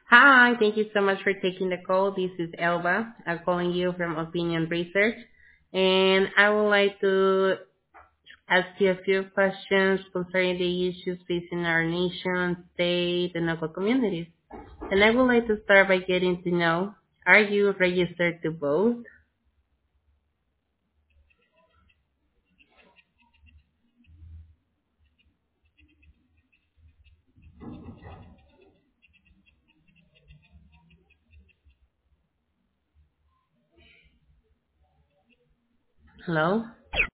Hi, thank you so much for taking the call. This is Elba. I'm calling you from Opinion Research, and I would like to ask you a few questions concerning the issues facing our nation, state, and local communities. And I would like to start by getting to know, are you registered to vote? Hello?